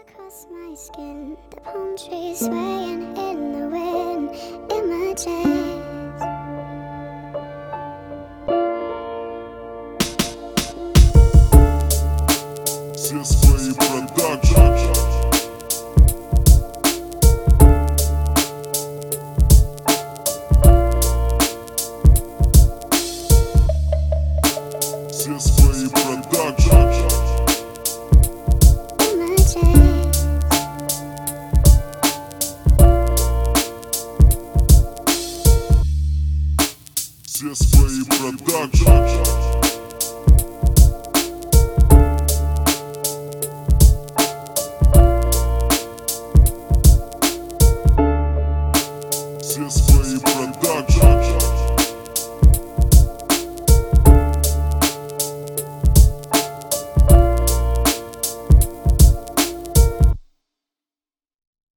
across my skin, the palm trees swaying in the wind. Images